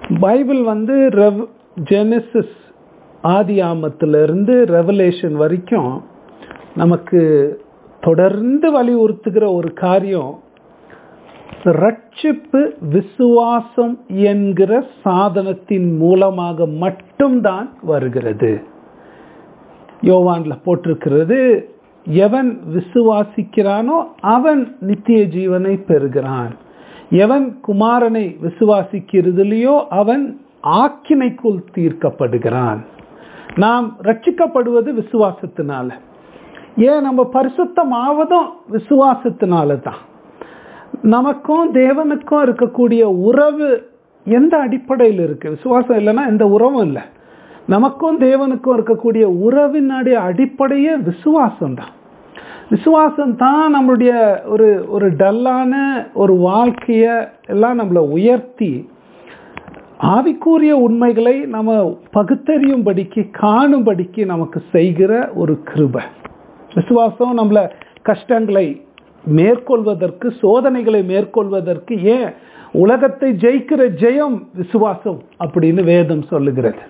Bible வந்து Genesis ஆதி ஆமத்திலிருந்து revelation வரைக்கும் நமக்கு தொடர்ந்து வலியுறுத்துகிற ஒரு காரியம், ரட்சிப்பு விசுவாசம் என்கிற சாதனத்தின் மூலமாக மட்டும்தான் வருகிறது. யோவான்ல போட்டிருக்கிறது, எவன் விசுவாசிக்கிறானோ அவன் நித்திய ஜீவனை பெறுகிறான், எவன் குமாரனை விசுவாசிக்கிறதுலையோ அவன் ஆக்கினைக்குள் தீர்க்கப்படுகிறான். நாம் ரட்சிக்கப்படுவது விசுவாசத்தினால. ஏன் நம்ம பரிசுத்தம் ஆவதும் விசுவாசத்தினால தான். நமக்கும் தேவனுக்கும் இருக்கக்கூடிய உறவு எந்த அடிப்படையில் இருக்கு? விசுவாசம் இல்லைன்னா எந்த உறவும் இல்லை. நமக்கும் தேவனுக்கும் இருக்கக்கூடிய உறவினுடைய அடிப்படையே விசுவாசம் தான். விசுவாசம் தான் நம்மளுடைய ஒரு டல்லான ஒரு வாழ்க்கைய எல்லாம் நம்மளை உயர்த்தி ஆவிக்குரிய உண்மைகளை நம்ம பகுத்தறியும்படிக்கு காணும்படிக்கு நமக்கு செய்கிற ஒரு கிருபை. விசுவாசம் நம்மள கஷ்டங்களை மேற்கொள்வதற்கு, சோதனைகளை மேற்கொள்வதற்கு, ஏன் உலகத்தை ஜெயிக்கிற ஜெயம் விசுவாசம் அப்படின்னு வேதம் சொல்லுகிறது.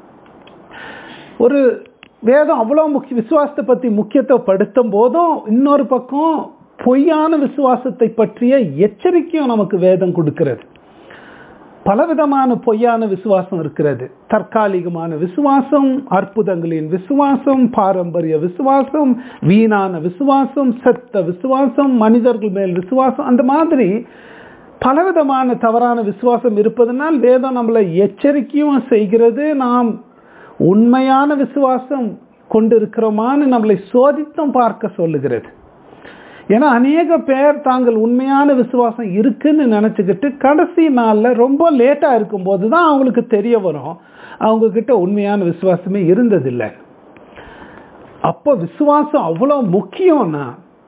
ஒரு வேதம் அவ்வளவு விசுவாசத்தை பற்றி முக்கியத்துவப்படுத்தும் போதும் இன்னொரு பக்கம் பொய்யான விசுவாசத்தை பற்றிய எச்சரிக்கையும் நமக்கு வேதம் கொடுக்கிறது. பலவிதமான பொய்யான விசுவாசம் இருக்கிறது. தற்காலிகமான விசுவாசம், அற்புதங்களின் விசுவாசம், பாரம்பரிய விசுவாசம், வீணான விசுவாசம், செத்த விசுவாசம், மனிதர்கள் மேல் விசுவாசம், அந்த மாதிரி பலவிதமான தவறான விசுவாசம் இருப்பதனால் வேதம் நம்மளை எச்சரிக்கையும் செய்கிறது. நாம் உண்மையான விசுவாசம் கொண்டிருக்கிறோமான்னு நம்மளை சோதித்தும் பார்க்க சொல்லுகிறது. ஏன்னா அநேக பேர் தாங்கள் உண்மையான விசுவாசம் இருக்குன்னு நினச்சிக்கிட்டு கடைசி நாளில் ரொம்ப லேட்டாக இருக்கும்போது தான் அவங்களுக்கு தெரிய வரும் அவங்கக்கிட்ட உண்மையான விசுவாசமே இருந்ததில்லை. அப்போ விசுவாசம் அவ்வளோ முக்கியம்னா,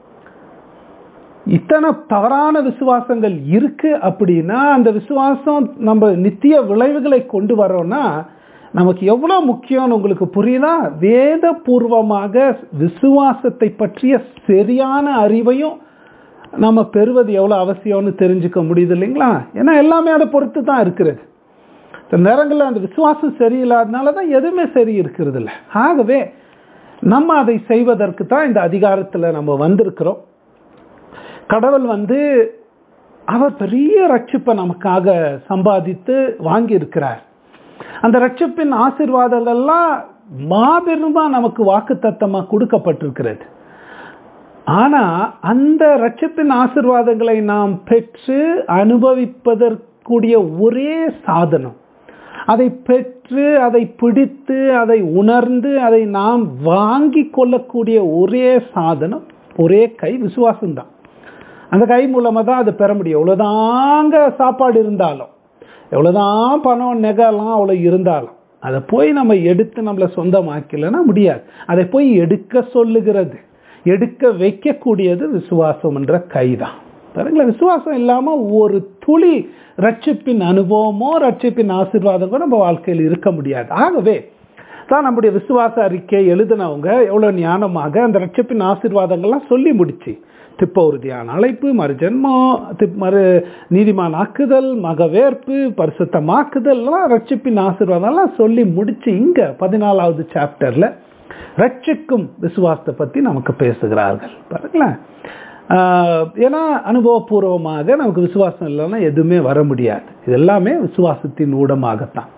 இத்தனை தவறான விசுவாசங்கள் இருக்கு அப்படின்னா அந்த விசுவாசம் நம்ம நித்திய விளைவுகளை கொண்டு வரோம்னா நமக்கு எவ்வளோ முக்கியம்னு உங்களுக்கு புரியுதா? வேத பூர்வமாக விசுவாசத்தை பற்றிய சரியான அறிவையும் நம்ம பெறுவது எவ்வளோ அவசியம்னு தெரிஞ்சுக்க முடியுது இல்லைங்களா? ஏன்னா எல்லாமே அதை பொறுத்து தான் இருக்கிறது. இந்த நேரங்களில் அந்த விசுவாசம் சரியில்லாதனால தான் எதுவுமே சரி இருக்கிறது இல்லை. ஆகவே நம்ம அதை செய்வதற்கு தான் இந்த அதிகாரத்தில் நம்ம வந்திருக்கிறோம். கடவுள் அவர் பெரிய ரட்சிப்பை நமக்காக சம்பாதித்து வாங்கி இருக்கிறார். அந்த ரட்சிப்பின் ஆசீர்வாதங்கள்லாம் மாபெருமா நமக்கு வாக்குத்தத்தமாக கொடுக்கப்பட்டிருக்கிறது. ஆனா அந்த ரட்சிப்பின் ஆசீர்வாதங்களை நாம் பெற்று அனுபவிப்பதற்குரிய ஒரே சாதனம், அதை பெற்று அதை பிடித்து அதை உணர்ந்து அதை நாம் வாங்கி கொள்ளக்கூடிய ஒரே சாதனம், ஒரே கை விசுவாசம்தான். அந்த கை மூலமாக தான் அதை பெற முடியும். எவ்வளோதாங்க சாப்பாடு இருந்தாலும், எவ்வளோதான் பணம் நெகலாம் அவ்வளோ இருந்தாலும் அதை போய் நம்ம எடுத்து நம்மளை சொந்தமாக்கலைன்னா முடியாது. அதை போய் எடுக்க சொல்லுகிறது, எடுக்க வைக்கக்கூடியது விசுவாசம் என்ற கைதான். பாருங்களேன், விசுவாசம் இல்லாமல் ஒரு துளி ரட்சிப்பின் அனுபவமோ ரட்சிப்பின் ஆசீர்வாதமோ நம்ம வாழ்க்கையில் இருக்க முடியாது. ஆகவே தான் நம்முடைய விசுவாச அறிக்கை எழுதினவங்க எவ்வளோ ஞானமாக அந்த ரட்சிப்பின் ஆசீர்வாதங்கள்லாம் சொல்லி முடிச்சு, திப்ப உறுதியான அழைப்பு, மறு நீதிமான் ஆக்குதல், மகவேற்பு, பரிசுத்தமாக்குதல், ரட்சிப்பின் ஆசீர்வாதம்லாம் சொல்லி முடிச்சு இங்க 14வது சாப்டர்ல ரட்சிக்கும் விசுவாசத்தை பத்தி நமக்கு பேசுகிறார்கள். பாருங்களேன், ஏன்னா அனுபவபூர்வமாக நமக்கு விசுவாசம் இல்லைன்னா எதுவுமே வர முடியாது. இது எல்லாமே விசுவாசத்தின் ஊடமாகத்தான்.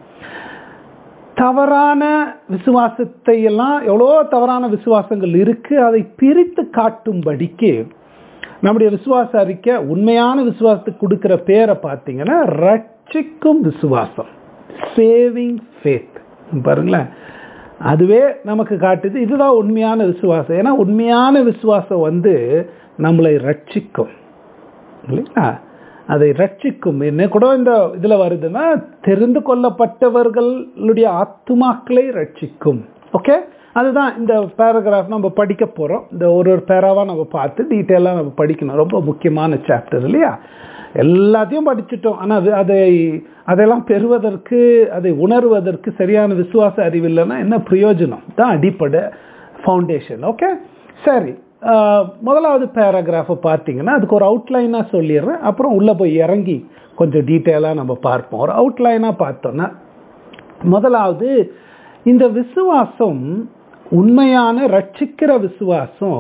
தவறான விசுவாசத்தை எல்லாம், எவ்வளோ தவறான விசுவாசங்கள் இருக்கு, அதை பிரித்து காட்டும்படிக்கு நம்முடைய விசுவாச அறிக்கை உண்மையான விசுவாசத்துக்கு கொடுக்கிற பேரை பார்த்தீங்கன்னா ரட்சிக்கும் விசுவாசம், சேவிங் ஃபேத். பாருங்களேன், அதுவே நமக்கு காட்டுது இதுதான் உண்மையான விசுவாசம். ஏன்னா உண்மையான விசுவாசம் நம்மளை ரட்சிக்கும் இல்லைங்களா? அதை ரட்சிக்கும். என்ன கூட இந்த இதுல வருதுன்னா, தெரிந்து கொள்ளப்பட்டவர்களுடைய ஆத்துமாக்களை ரட்சிக்கும். ஓகே, அதுதான் இந்த பேராகிராஃப் நம்ம படிக்க போறோம். இந்த ஒரு பேராவா நம்ம பார்த்து டீட்டெயிலாக நம்ம படிக்கணும். ரொம்ப முக்கியமான சாப்டர் இல்லையா? எல்லாத்தையும் படிச்சுட்டோம். ஆனால் அதெல்லாம் பெறுவதற்கு, அதை உணர்வதற்கு சரியான விசுவாச அறிவு இல்லைன்னா என்ன பிரயோஜனம்? தான் அடிப்படை ஃபவுண்டேஷன். ஓகே, சரி, முதலாவது பேராகிராஃபை பார்த்தீங்கன்னா அதுக்கு ஒரு அவுட்லைனாக சொல்லிடுறேன், அப்புறம் உள்ளே போய் இறங்கி கொஞ்சம் டீட்டெயிலாக நம்ம பார்ப்போம். ஒரு அவுட்லைனாக பார்த்தோன்னா, முதலாவது இந்த விசுவாசம், உண்மையான ரட்சிக்கிற விசுவாசம்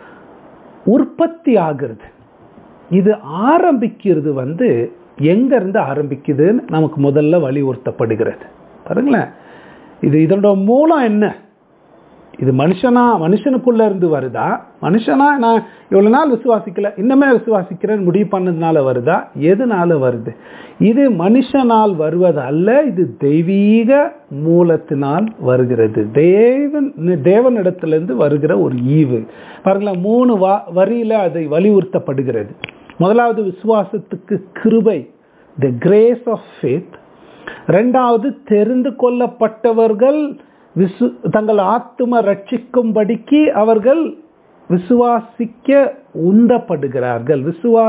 உற்பத்தி ஆகிறது. இது ஆரம்பிக்கிறது எங்கிருந்து ஆரம்பிக்குதுன்னு நமக்கு முதல்ல வலியுறுத்தப்படுகிறது. பாருங்களேன், இதோட மூலம் என்ன? இது மனுஷனுக்குள்ள இருந்து வருதா? மனுஷனா நான் இவ்வளவு நாள் விசுவாசிக்கல, இன்னமே விசுவாசிக்கிறேன் முடிவு பண்ணதுனால வருதா? எதனால வருது? இது மனுஷனால் வருவது அல்ல, இது தெய்வீக மூலத்தினால் வருகிறது. தேவனிடத்திலிருந்து வருகிற ஒரு ஈவு. பாருங்களேன், 3 வரியில அதை வலியுறுத்தப்படுகிறது. முதலாவது விசுவாசத்துக்கு கிருபை, தி கிரேஸ் ஆஃப் ஃபேத். இரண்டாவது, தெரிந்து கொள்ளப்பட்டவர்கள் தங்கள் ஆத்தும ரட்சிக்கும்படிக்கு அவர்கள் விசுவாசிக்க உந்தப்படுகிறார்கள்.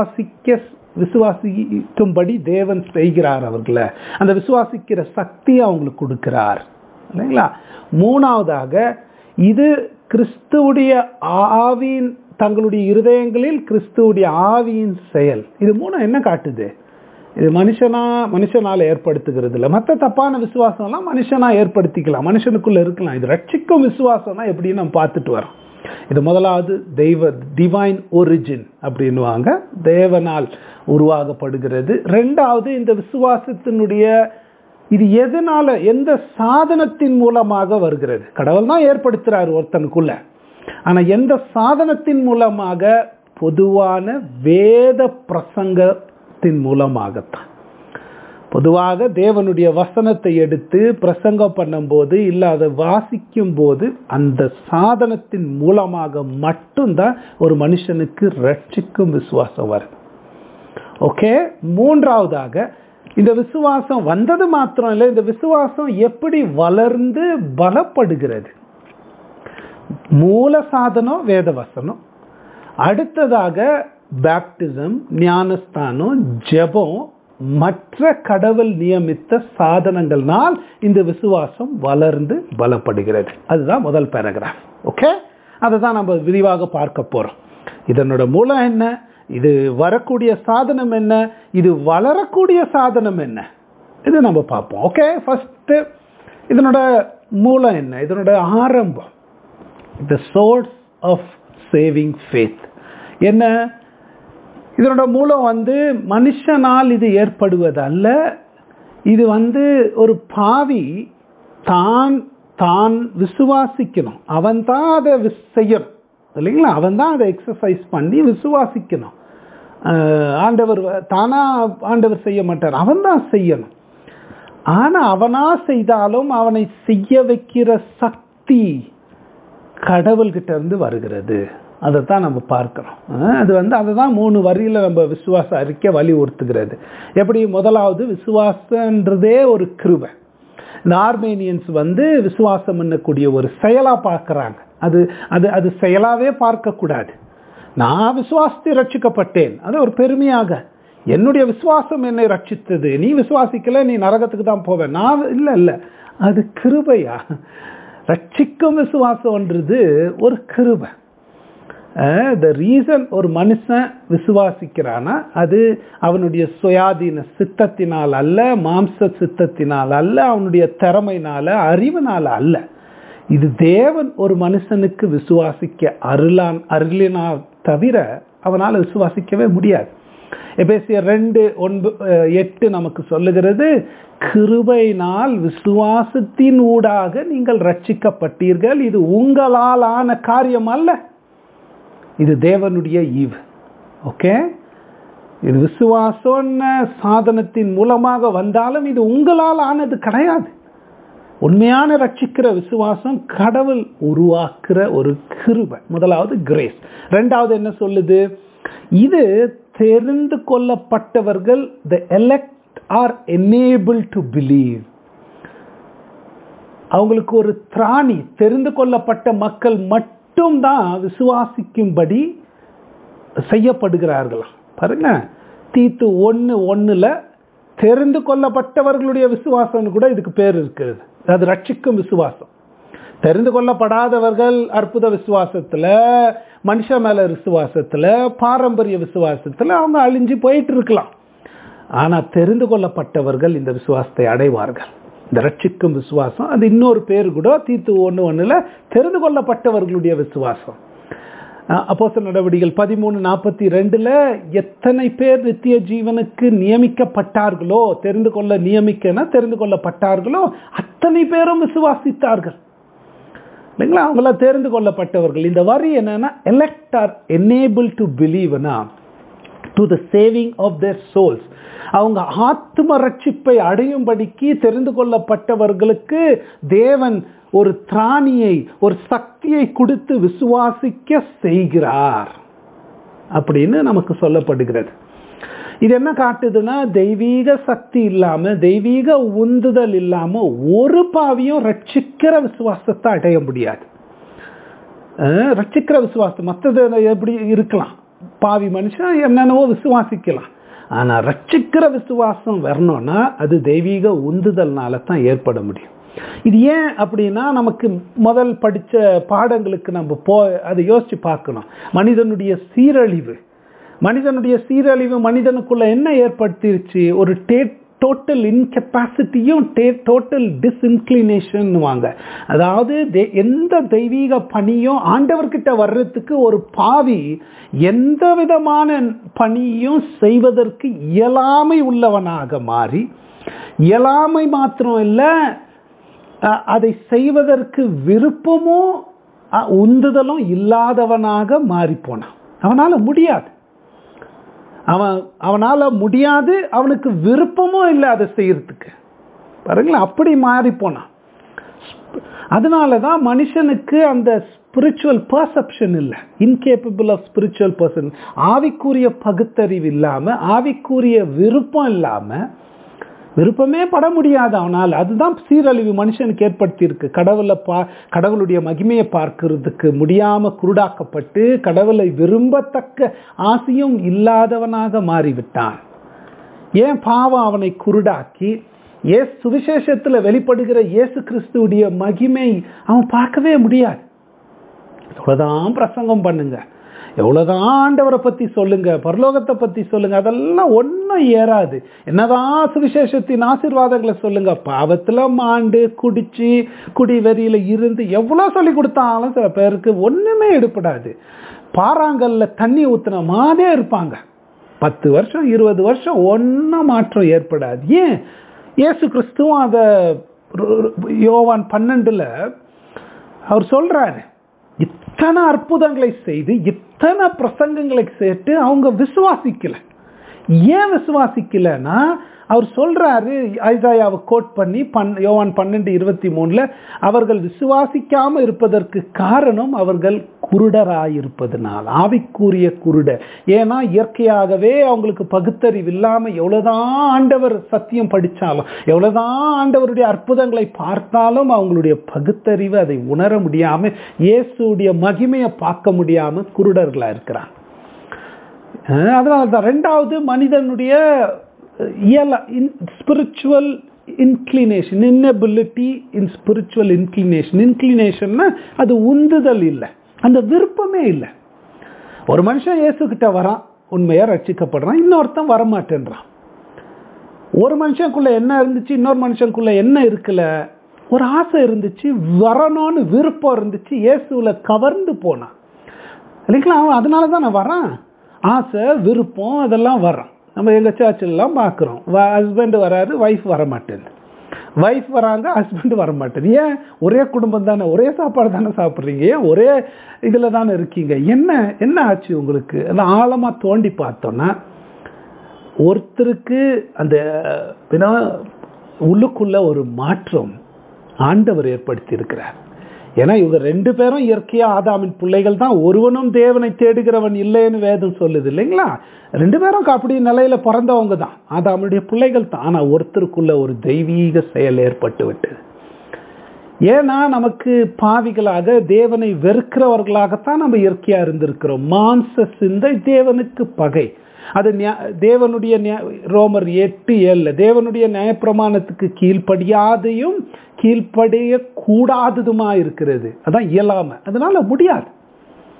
விசுவாசிக்கும்படி தேவன் செய்கிறார் அவர்களை, அந்த விசுவாசிக்கிற சக்தி அவங்களுக்கு கொடுக்கிறார் இல்லைங்களா? மூணாவதாக, இது கிறிஸ்துவுடைய ஆவியின், தங்களுடைய இருதயங்களில் கிறிஸ்துவுடைய ஆவியின் செயல். இது மூணு என்ன காட்டுது? இது மனுஷனால ஏற்படுத்துகிறது இல்லை. மற்ற தப்பான விசுவாசம்லாம் மனுஷனா ஏற்படுத்திக்கலாம், மனுஷனுக்குள்ள இருக்கலாம். இது ரட்சிக்கும் விசுவாசம்னா எப்படின்னு நம்ம பார்த்துட்டு வரோம். இது முதலாவது டிவைன் ஒரிஜின் அப்படின்னுவாங்க, தேவனால் உருவாகப்படுகிறது. ரெண்டாவது, இந்த விசுவாசத்தினுடைய இது எதனால, எந்த சாதனத்தின் மூலமாக வருகிறது? கடவுள் தான் ஏற்படுத்துறாரு ஒருத்தனுக்குள்ள, ஆனா எந்த சாதனத்தின் மூலமாக? பொதுவான வேத பிரசங்கத்தின் மூலமாகத்தான். பொதுவாக தேவனுடைய வசனத்தை எடுத்து பிரசங்கம் பண்ணும்போது இல்லை அதை வாசிக்கும் போது அந்த சாதனத்தின் மூலமாக மட்டும்தான் ஒரு மனுஷனுக்கு ரட்சிக்கும் விசுவாசம் வரும். ஓகே. மூன்றாவதாக, இந்த விசுவாசம் வந்தது மாத்திரம் இல்லை, இந்த விசுவாசம் எப்படி வளர்ந்து பலப்படுகிறது? மூல சாதனம் வேத வசனம், அடுத்ததாக பேப்டிசம், ஞானஸ்தானம், ஜெபம், மற்ற கடவுள் நியமித்த சாதனங்கள்னால் இந்த விசுவாசம் வளர்ந்து பலப்படுகிறது. அதுதான் முதல் பேராகிராஃப். ஓகே, அதை தான் நம்ம விரிவாக பார்க்க போறோம். இதனோட மூலம் என்ன, இது வரக்கூடிய சாதனம் என்ன, இது வளரக்கூடிய சாதனம் என்ன, இது நம்ம பார்ப்போம். ஓகே, ஃபர்ஸ்ட் இதனோட மூலம் என்ன, இதனோட ஆரம்பம், the source of saving faith என்ன? இதனோட மூலம் மனுஷனால் இது ஏற்படுவது அல்ல. இது ஒரு பாவி தான் விசுவாசிக்கணும், அவன் தான் அதை செய்யணும் இல்லைங்களா? அவன் தான் அதை எக்ஸசைஸ் பண்ணி விசுவாசிக்கணும். ஆண்டவர் தானா ஆண்டவர் செய்ய மாட்டார், அவன் தான் செய்யணும். ஆனா அவனா செய்தாலும் அவனை செய்ய வைக்கிற சக்தி கடவுள்கிட்ட இருந்து வருகிறது. அதைத்தான் நம்ம பார்க்கிறோம். அது அதுதான் 3 வரியில நம்ம விசுவாச அறிக்கை வலியுறுத்துகிறது. எப்படி? முதலாவது, விசுவாசன்றதே ஒரு கிருபை. இந்த ஆர்மேனியன்ஸ் விசுவாசம் பண்ணக்கூடிய ஒரு செயலா பார்க்கறாங்க. அது அது அது செயலாவே பார்க்க கூடாது. நான் விசுவாசத்தை ரட்சிக்கப்பட்டேன், அது ஒரு பெருமையாக, என்னுடைய விசுவாசம் என்னை ரட்சித்தது, நீ விசுவாசிக்கல நீ நரகத்துக்கு தான் போவேன், நான் இல்ல, அது கிருபையா? ரட்சிக்கும் விசுவாசம்ன்றது ஒரு கிருபை. the reason ஒரு மனுஷன் விசுவாசிக்கிறானா அது அவனுடைய சுயாதீன சித்தத்தினால் அல்ல, மாம்ச சித்தத்தினால் அல்ல, அவனுடைய திறமையினால அறிவினால அல்ல. இது தேவன் ஒரு மனுஷனுக்கு விசுவாசிக்க அருளினால் தவிர அவனால் விசுவாசிக்கவே முடியாது. எபேசியர் 2:8 நமக்கு சொல்லுகிறது, கிருபையினால் விசுவாசத்தின் ஊடாக நீங்கள் ரட்சிக்கப்பட்டீர்கள், இது உங்களால் ஆன காரியம் அல்ல, இது தேவனுடைய ஈவு. ஓகே, இது விசுவாசம் சாதனத்தின் மூலமாக வந்தாலும் இது உங்களால் ஆனது கிடையாது. உண்மையான ரட்சிக்கிற விசுவாசம் கடவுள் உருவாக்குற ஒரு கிருபை. முதலாவது கிரேஸ். ரெண்டாவது என்ன சொல்லுது? இது தெரிந்து கொள்ளப்பட்டவர்கள், the elect are enabled to believe. அவங்களுக்கு ஒரு திராணி, தெரிந்து கொள்ளப்பட்ட மக்கள் மட்டும் தான் விசுவாசிக்கும்படி செய்யப்படுகிறார்களா? பாருங்க, தீத்து 1:1 தெரிந்து கொள்ளப்பட்டவர்களுடைய விசுவாசம் கூட இதுக்கு பேர் இருக்கிறது. அது ரட்சிக்கும் விசுவாசம். தெரிந்து கொள்ளப்படாதவர்கள் அற்புத விசுவாசத்துல மனுஷன் மேல விசுவாசத்துல, பாரம்பரிய விசுவாசத்துல அவங்க அழிஞ்சு போயிட்டு இருக்கலாம். ஆனா தெரிந்து கொள்ளப்பட்டவர்கள் இந்த விசுவாசத்தை அடைவார்கள். இந்த ரட்சிக்கும் விசுவாசம், அது இன்னொரு பேர் கூட தீத்து 1:1 தெரிந்து கொள்ளப்பட்டவர்களுடைய விசுவாசம். அப்போஸ்தலர் நடவடிக்கைகள் 13:42 எத்தனை பேர் நித்திய ஜீவனுக்கு நியமிக்கப்பட்டார்களோ, தெரிந்து கொள்ளப்பட்டார்களோ அத்தனை பேரும் விசுவாசித்தார்கள் இல்லைங்களா? அவங்கள தெரிந்து கொள்ளப்பட்டவர்கள். இந்த வரி என்னன்னா, elect are enabled to believe to the saving of their souls. அவங்க ஆத்ம ரட்சிப்பை அடையும்படிக்கு தெரிந்து கொள்ளப்பட்டவர்களுக்கு தேவன் ஒரு திராணியை, ஒரு சக்தியை கொடுத்து விசுவாசிக்க செய்கிறார் அப்படின்னு நமக்கு சொல்லப்படுகிறது. இது என்ன காட்டுதுன்னா, தெய்வீக சக்தி இல்லாம, தெய்வீக உந்துதல் இல்லாம ஒரு பாவியும் ரட்சிக்கிற விசுவாசத்தை அடைய முடியாது. ரட்சிக்கிற விசுவாசம் மற்றது எப்படி இருக்கலாம், பாவி மனுஷன் என்னென்னவோ விசுவாசிக்கலாம். ஆனா ரட்சிக்கிற விசுவாசம் வரணும்னா அது தெய்வீக உந்துதல்னால தான் ஏற்பட முடியும். இது ஏன் அப்படின்னா, நமக்கு முதல் படிச்ச பாடங்களுக்கு நம்ம அதை யோசிச்சு பார்க்கணும். மனிதனுடைய சீரழிவு மனிதனுக்குள்ள என்ன ஏற்படுத்திருச்சு? ஒரு டோட்டல் இன்கெப்பாசிட்டியும் டோட்டல் டிஸ்இன்க்ளினேஷன் வாங்க. அதாவது எந்த தெய்வீக பணியும் ஆண்டவர்கிட்ட வர்றதுக்கு ஒரு பாவி எந்த விதமான பணியும் செய்வதற்கு இயலாமை உள்ளவனாக மாறி, இயலாமை மாத்திரம் இல்லை, அதை செய்வதற்கு விருப்பமோ உந்துதலும் இல்லாதவனாக மாறி போனான். அவனால முடியாது, அவனுக்கு விருப்பமும் இல்லை அதை செய்யறதுக்கு. பாருங்களா, அப்படி மாறி போனான். அதனாலதான் மனுஷனுக்கு அந்த ஸ்பிரிச்சுவல் பர்செப்ஷன் இல்லை, இன்கேப்பபிள் ஆஃப் ஸ்பிரிச்சுவல் பர்சன். ஆவிக்குரிய பகுத்தறிவு இல்லாம, ஆவிக்குரிய விருப்பம் இல்லாம, விருப்பமே பட முடியாது அவனால். அதுதான் சீரழிவு மனுஷனுக்கு ஏற்படுத்தி இருக்கு. கடவுளுடைய மகிமையை பார்க்கிறதுக்கு முடியாம குருடாக்கப்பட்டு, கடவுளை விரும்பத்தக்க ஆசையும் இல்லாதவனாக மாறிவிட்டான். ஏன் பாவம் அவனை குருடாக்கி, சுவிசேஷத்துல வெளிப்படுகிற இயேசு கிறிஸ்துவுடைய மகிமை அவன் பார்க்கவே முடியாது. எவ்வளவுதான் பிரசங்கம் பண்ணுங்க, எவ்வளவுதான் ஆண்டவரை பத்தி சொல்லுங்க, பரலோகத்தை பத்தி சொல்லுங்க, அதெல்லாம் ஒன்னும் ஏறாது. என்னதான் சுவிசேஷத்தின் ஆசீர்வாதங்களை சொல்லுங்க, பாவத்துல மாண்டு குடிச்சு குடி வெறியில இருந்து எவ்வளவு சொல்லி கொடுத்தாலும் சில பேருக்கு ஒண்ணுமே எடுப்படாது. பாறாங்கல்ல தண்ணி ஊத்துன மாதிரியே இருப்பாங்க. 10 வருஷம் 20 வருஷம் ஒன்னும் மாற்றம் ஏற்படாது. ஏன்? இயேசு கிறிஸ்துவும் அத யோவான் 12 அவர் சொல்றாரு, இத்தனை அற்புதங்களை செய்து இத்தனை பிரசங்கங்களை சேர்த்து அவங்க விசுவாசிக்கல. ஏன் விசுவாசிக்கலன்னா, அவர் சொல்றாரு, ஐசாயாவை கோட் பண்ணி யோவான் 12:23 அவர்கள் விசுவாசிக்காம இருப்பதற்கு காரணம் அவர்கள் குருடராயிருப்பதனால், ஆவிக்குரிய குருடர். ஏன்னா இயற்கையாகவே அவங்களுக்கு பகுத்தறிவு இல்லாம எவ்வளவுதான் ஆண்டவர் சத்தியம் படிச்சாலும், எவ்வளவுதான் ஆண்டவருடைய அற்புதங்களை பார்த்தாலும் அவங்களுடைய பகுத்தறிவு அதை உணர முடியாம, இயேசுடைய மகிமையை பார்க்க முடியாம குருடர்களா இருக்கிறாங்க. அதனால்தான் ரெண்டாவது மனிதனுடைய spiritual inclination, inability in spiritual inclination. இன்க்ளினேஷன்னா அது உந்துதல் இல்லை, அந்த விருப்பமே இல்லை. ஒரு மனுஷன் இயேசு கிட்ட வரான், உண்மையா ரட்சிக்கப்படுறான், இன்னொருத்தன் வரமாட்டேன்றான். ஒரு மனுஷனுக்குள்ள என்ன இருந்துச்சு, இன்னொரு மனுஷனுக்குள்ள என்ன இருக்குல்ல, ஒரு ஆசை இருந்துச்சு, வரணும்னு விருப்பம் இருந்துச்சு, இயேசுல கவர்ந்து போனான் இல்லைங்களா? அதனாலதான் நான் வரான், ஆசை விருப்பம் அதெல்லாம் வரான். நம்ம எங்க சர்ச்செல்லாம் பார்க்குறோம், ஹஸ்பண்ட் வராரு, ஒய்ஃப் வரமாட்டேன், ஒய்ஃப் வராங்க, ஹஸ்பண்ட் வரமாட்டேன். ஏன்? ஒரே குடும்பம் தானே, ஒரே சாப்பாடு தானே சாப்பிட்றீங்க, ஏன் ஒரே இதில் தானே இருக்கீங்க, என்ன ஆச்சு உங்களுக்கு? ஆழமாக தோண்டி பார்த்தோன்னா ஒருத்தருக்கு அந்த உள்ளுக்குள்ள ஒரு மாற்றம் ஆண்டவர் ஏற்படுத்தி இருக்கிறார். ஏன்னா இவங்க 2 பேரும் இயற்கையா ஆதாமின் பிள்ளைகள் தான், ஒருவனும் தேவனை தேடுகிறவன் இல்லைன்னு வேதம் சொல்லுது இல்லைங்களா? 2 பேரும் அப்படி நிலையில பிறந்தவங்க தான், ஆதாமுடைய பிள்ளைகள் தான். ஆனா ஒருத்தருக்குள்ள ஒரு தெய்வீக செயல் ஏற்பட்டு விட்டது. ஏன்னா நமக்கு பாவிகளாக, தேவனை வெறுக்கிறவர்களாகத்தான் நம்ம இயற்கையா இருந்திருக்கிறோம். மாம்ச சிந்தை தேவனுக்கு பகை. அது தேவனுடைய ரோமர் 8:7 தேவனுடைய நியாயப்பிரமாணத்துக்கு கீழ்ப்படியாதையும் கீழ்ப்படிய கூடாததுமா இருக்கிறது. அதான் இயலாம, அதனால முடியாது.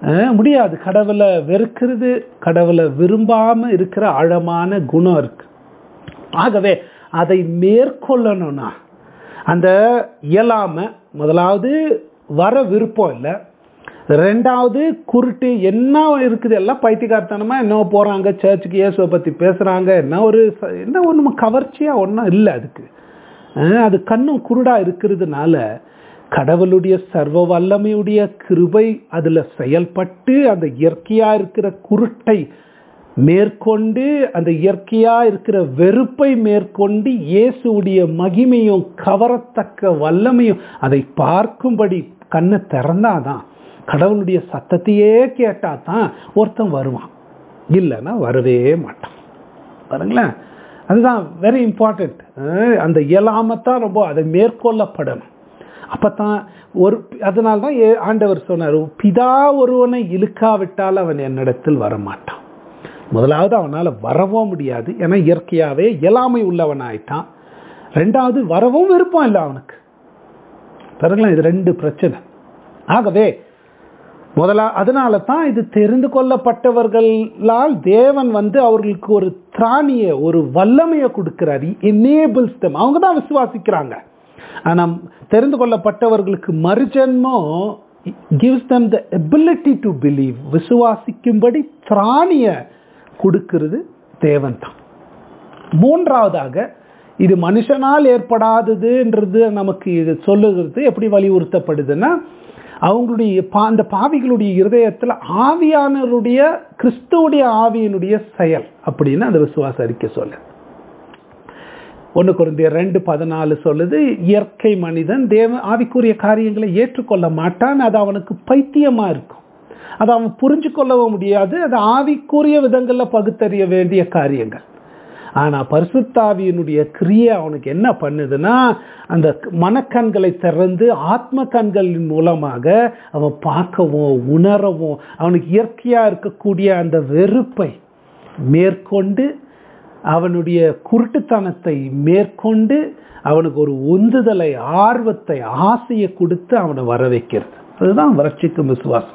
முடியாது. கடவுளை வெறுக்கிறது, கடவுளை விரும்பாம இருக்கிற ஆழமான குணம் இருக்கு. ஆகவே அதை மேற்கொள்ளணும்னா அந்த இயலாம, முதலாவது வர விருப்பம் இல்லை, ரெண்டாவது குருட்டு என்ன இருக்குது, எல்லாம் பைத்தியக்காரத்தனமா என்ன போறாங்க சர்ச்சுக்கு, இயேசுவை பத்தி பேசுறாங்க, என்ன ஒண்ணு கவர்ச்சியா ஒன்றும் இல்லை அதுக்கு. அது கண்ணும் குருடா இருக்கிறதுனால கடவுளுடைய சர்வ வல்லமையுடைய கிருபை அதுல செயல்பட்டு அந்த இயற்கையா இருக்கிற குருட்டை மேற்கொண்டு, அந்த இயற்கையா இருக்கிற வெறுப்பை மேற்கொண்டு இயேசுடைய மகிமையும் கவரத்தக்க வல்லமையும் அதை பார்க்கும்படி கண்ணை திறந்தாதான், கடவுளுடைய சத்தத்தையே கேட்டாதான் ஒருத்தன் வருவான், இல்லைன்னா வரவே மாட்டான். பாருங்களேன், அதுதான் வெரி இம்பார்ட்டன்ட். அந்த இயலாமத்தான் ரொம்ப அதை மேற்கொள்ளப்படணும். அப்பதான் அதனால்தான் ஆண்டவர் சொன்னார், பிதா ஒருவனை இழுக்காவிட்டால் அவன் என்னிடத்தில் வரமாட்டான். முதலாவது அவனால வரவும் முடியாது, ஏன்னா இயற்கையாவே இயலாமை உள்ளவன் ஆயிட்டான். ரெண்டாவது வரவும் விருப்பம் இல்லை அவனுக்கு. பாருங்களேன், இது ரெண்டு பிரச்சனை. ஆகவே அதனால தான் இது தெரிந்து கொள்ளப்பட்டவர்களால் தேவன் அவர்களுக்கு ஒரு திராணிய, ஒரு வல்லமையை கொடுக்கிறார். Enables them. அவங்க தான் விசுவாசிக்கிறாங்க. ஆனா தெரிந்து கொள்ளப்பட்டவர்களுக்கு மறுஜன்மம் gives them the ability to believe. விசுவாசிக்கும்படி திராணிய கொடுக்கிறது தேவன் தான். மூன்றாவதாக இது மனுஷனால் ஏற்படாததுன்றது நமக்கு இது சொல்லுகிறது எப்படி வலியுறுத்தப்படுதுன்னா, அவங்களுடைய அந்த பாவிகளுடைய இருதயத்தில் ஆவியானவருடைய, கிறிஸ்துவுடைய ஆவியினுடைய செயல் அப்படின்னு அந்த விசுவாச அறிக்கை சொல்லு. 1 கொரிந்தியர் 2:14 சொல்லுது, இயற்கை மனிதன் ஆவிக்குரிய காரியங்களை ஏற்றுக்கொள்ள மாட்டான், அது அவனுக்கு பைத்தியமா இருக்கும், அதை அவன் புரிஞ்சு கொள்ளவும் முடியாது, அது ஆவிக்குரிய விதங்கள்ல பகுத்தறிய வேண்டிய காரியங்கள். ஆனா பரிசுத்தாவியினுடைய கிரியை அவனுக்கு என்ன பண்ணுதுன்னா, அந்த மனக்கண்களை திறந்து ஆத்ம கண்களின் மூலமாக அவன் பார்க்கவும் உணரவும், அவனுக்கு இயற்கையா இருக்கக்கூடிய அந்த வெறுப்பை மேற்கொண்டு, அவனுடைய குருட்டுத்தனத்தை மேற்கொண்டு, அவனுக்கு ஒரு உந்துதலை, ஆர்வத்தை, ஆசையை கொடுத்து அவனை வர வைக்கிறது. அதுதான் ரட்சிக்கும் விசுவாசம்.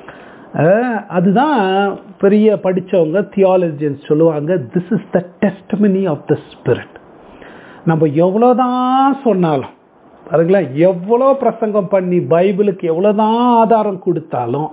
அதுதான் பெரிய படித்தவங்க தியாலஜியன்ஸ் சொல்லுவாங்க, this is the testimony of the spirit. நம்ம எவ்வளோதான் சொன்னாலும், பாருங்களேன், எவ்வளோ பிரசங்கம் பண்ணி பைபிளுக்கு எவ்வளோதான் ஆதாரம் கொடுத்தாலும்,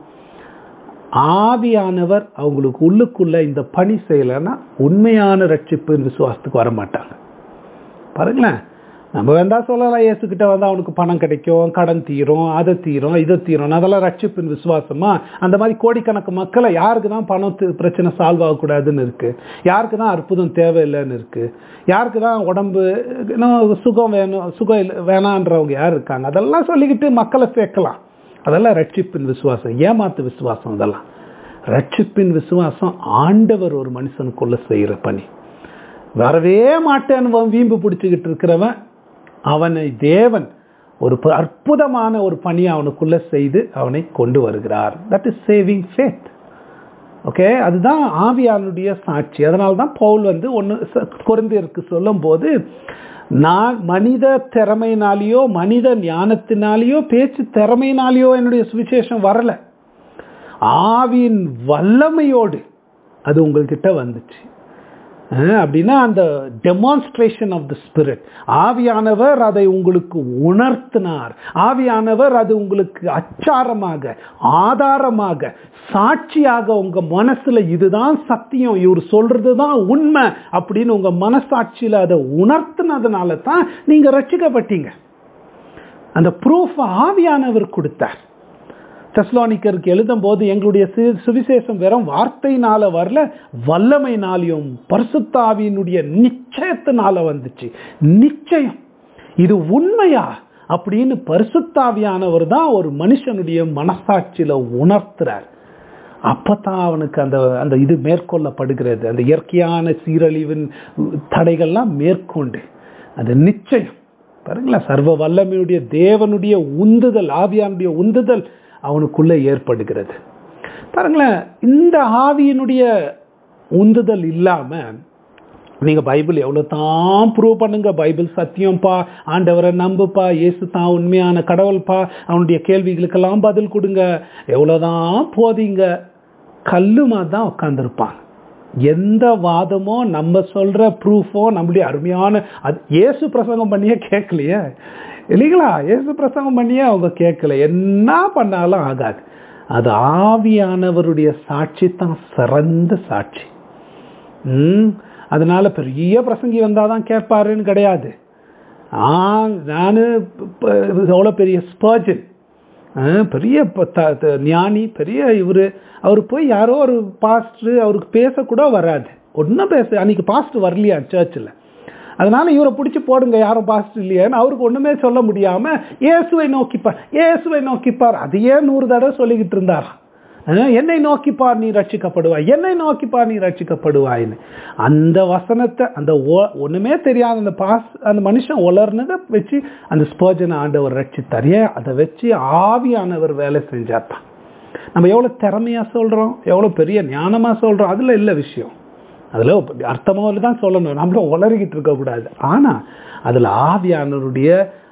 ஆவியானவர் அவங்களுக்கு உள்ளுக்குள்ள இந்த பணி செய்யலைன்னா உண்மையான ரட்சிப்பு விசுவாசத்துக்கு வரமாட்டாங்க. பாருங்களேன், நம்ம வேண்டா சொல்லலாம், இயேசுக்கிட்ட அவனுக்கு பணம் கிடைக்கும், கடன் தீரும், அதை தீரும், இதை தீரும், அதெல்லாம் ரட்சிப்பின் விசுவாசமா? அந்த மாதிரி கோடிக்கணக்கு மக்களை யாருக்கு தான் பணம் பிரச்சனை சால்வ் ஆகக்கூடாதுன்னு இருக்கு, யாருக்கு தான் அற்புதம் தேவையில்லைன்னு இருக்கு, யாருக்கு தான் உடம்பு சுகம் வேணும், சுகம் வேணான்றவங்க யார் இருக்காங்க? அதெல்லாம் சொல்லிக்கிட்டு மக்களை சேர்க்கலாம். அதெல்லாம் ரட்சிப்பின் விசுவாசம், ஏமாத்து விசுவாசம். அதெல்லாம் ரட்சிப்பின் விசுவாசம் ஆண்டவர் ஒரு மனுஷனுக்குள்ள செய்யற பணி. வரவே மாட்டேன்னு வீம்பு பிடிச்சுக்கிட்டு இருக்கிறவன், அவனை தேவன் ஒரு அற்புதமான ஒரு பணி அவனுக்குள்ள செய்து அவனை கொண்டு வருகிறார். That is saving faith. Okay, அதுதான் ஆவியானுடைய சாட்சி. அதனால்தான் பவுல் 1 கொரிந்தியருக்கு சொல்லும் போது, நான் மனித திறமையினாலேயோ மனித ஞானத்தினாலேயோ பேச்சு திறமையினாலேயோ என்னுடைய சுவிசேஷம் வரல, ஆவியின் வல்லமையோடு அது உங்கள்கிட்ட வந்துச்சு. அப்படின்னா அந்த டெமான்ஸ்ட்ரேஷன் ஆஃப் த ஸ்பிரிட், ஆவியானவர் அதை உங்களுக்கு உணர்த்தினார், ஆவியானவர் அது உங்களுக்கு அச்சாரமாக, ஆதாரமாக, சாட்சியாக உங்க மனசுல இதுதான் சத்தியம், இவர் சொல்றதுதான் உண்மை அப்படின்னு உங்க மனசாட்சியில அதை உணர்த்தினதுனால தான் நீங்க ரட்சிக்கப்பட்டீங்க. அந்த ப்ரூஃப் ஆவியானவர் கொடுத்தார். தெசலோனிக்கருக்கு எழுதும் போது, எங்களுடைய சுவிசேஷம் வெறும் வார்த்தையினால வரல, வல்லமையினாலையும் பரிசுத்த ஆவியினுடைய நிச்சயத்தினால வந்துச்சு. நிச்சயம் இது உண்மையா அப்படின்னு பரிசுத்த ஆவியானவர் தான் ஒரு மனுஷனுடைய மனசாட்சியில உணர்த்துறார். அப்பதான் அவனுக்கு அந்த அந்த இது மேற்கொள்ளப்படுகிறது. அந்த இயற்கையான சீரழிவின் தடைகள்லாம் மேற்கொண்டு அந்த நிச்சயம், பாருங்களா, சர்வ வல்லமையுடைய தேவனுடைய உந்துதல், ஆவியானுடைய உந்துதல் அவனுக்குள்ள ஏற்படுகிறது. பாருங்களேன், இந்த ஆவியினுடைய உந்துதல் இல்லாம நீங்க பைபிள் எவ்வளவு தான் ப்ரூவ் பண்ணுங்க, பைபிள் சத்தியம்ப்பா, ஆண்டவரை நம்புப்பா, இயேசு தான் உண்மையான கடவுள்ப்பா, அவனுடைய கேள்விகளுக்கெல்லாம் பதில் கொடுங்க, எவ்வளவுதான் போதீங்க, கல்லுமா தான் உட்கார்ந்துருப்பாங்க. எந்த வாதமோ நம்ம சொல்ற ப்ரூஃபோ நம்மளுடைய அருமையான அது இயேசு பிரசங்கம் பண்ணியே கேட்கலையே இல்லைங்களா? இயேசு பிரசங்கம் பண்ணியே அவங்க கேட்கல, என்ன பண்ணாலும் ஆகாது. அது ஆவியானவருடைய சாட்சி தான் சிறந்த சாட்சி. அதனால பெரிய பிரசங்கி வந்தாதான் கேட்பாருன்னு கிடையாது. நானு எவ்வளோ பெரிய ஸ்பர்ஜன், பெரிய ஞானி, பெரிய அவரு போய் யாரோ ஒரு பாஸ்டர் அவருக்கு பேசக்கூட வராது, ஒன்றும் அன்னைக்கு பாஸ்டர் வரலையா சர்ச்சில், அதனால இவரை பிடிச்சி போடுங்க யாரும் பாஸ்டர் இல்லையான்னு அவருக்கு ஒண்ணுமே சொல்ல முடியாம இயேசுவை நோக்கிப்பார், இயேசுவை நோக்கிப்பார், அதையே 100 தடவை சொல்லிக்கிட்டு இருந்தார். என்னை நோக்கிப்பார் நீ ரட்சிக்கப்படுவாய், என்னை நோக்கிப்பார் நீ ரட்சிக்கப்படுவாய்ன்னு. அந்த வசனத்தை அந்த ஒண்ணுமே தெரியாத அந்த மனுஷன் உலர்னதை வச்சு அந்த ஸ்பர்ஜன் ஆண்டவர் ரட்சித்தார். அதை வச்சு ஆவியானவர் வேலை செஞ்சார்தான். நம்ம எவ்வளவு திறமையா சொல்றோம், எவ்வளவு பெரிய ஞானமா சொல்றோம், அதுல இல்ல விஷயம். அதுல அர்த்தமாக தான் சொல்லணும், நம்மளும் உளறிக்கிட்டு இருக்க கூடாது. ஆனா அதுல ஆவியானவருடைய